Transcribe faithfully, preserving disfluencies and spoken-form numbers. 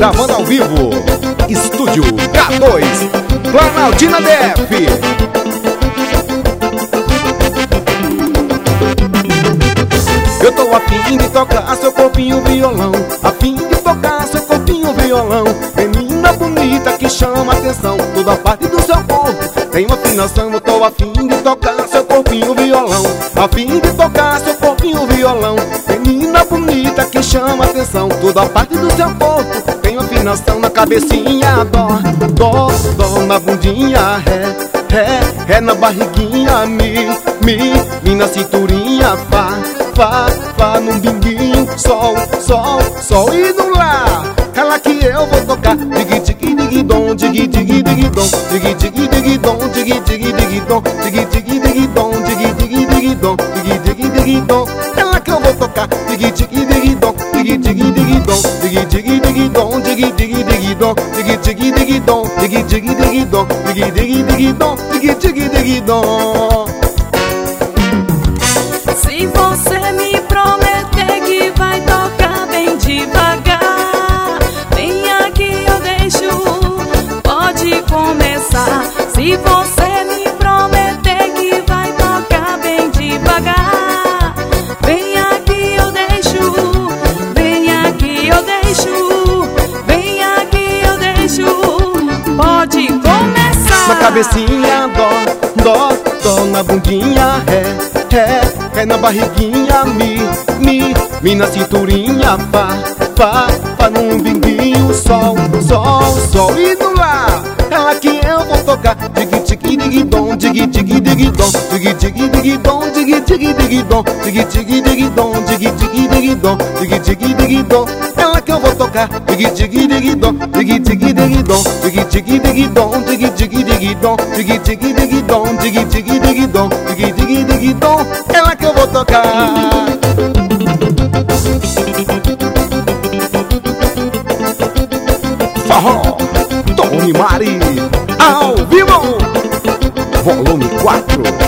gravando ao vivo, Estúdio K dois, Planaltina D F. Eu tô afim de tocar seu corpinho violão, afim de tocar seu corpinho violão. Menina bonita que chama atenção, toda parte do seu corpo tem uma afinação. Eu tô afim de tocar seu corpinho violão, afim de tocar seu corpinho violão. Menina bonita que chama atenção, toda parte do seu corpo tem uma afinação. Na cabecinha dó, dó, dó, na bundinha ré, ré, ré na barriguinha mi, mi, mi na cinturinha fá, fá, fá no bimbinho, sol, sol, sol e no lá. Ela que eu vou tocar, dig dig dig dom, dig dig dig dom, dig dig dig dom, dig dig dig dom, dig dig dig dom, dig dig dig dom, dig dig dig dom. Ela que eu vou tocar, dig dig dig dom, dig dig dig dom, dig dig dig dom, dig dig dig dom, dig dig dig dom, dig dig dig dom, dig dig dig dom, dig dig dig dom. Se você me prometer que vai tocar bem devagar, vem aqui eu deixo, pode começar. Se você me prometer que vai tocar bem devagar, vem aqui eu deixo, vem aqui eu deixo, vem aqui eu deixo, pode começar. Na cabecinha dó, dó, dó, na bundinha ré, ré, ré na barriguinha mi, mi, mi na cinturinha fá, fá, fá no bimbinho sol, sol, sol e no lá. Ela que eu vou tocar, dig dig dig dom, dig dig dig dom, dig dig dig dom, dig dig dig dom, dig dig dig dom, dig dig dig dom, dig dig dig dom. Ela que eu vou tocar, dig dig dig dom, dig dig dig dom, dig dig dig dom, dig dig dig dom, dig dig dig dom, dig dig dig dom, dig dig dig dom. Ela que eu vou tocar. Forró, Tony Mari, ao vivo, volume quatro.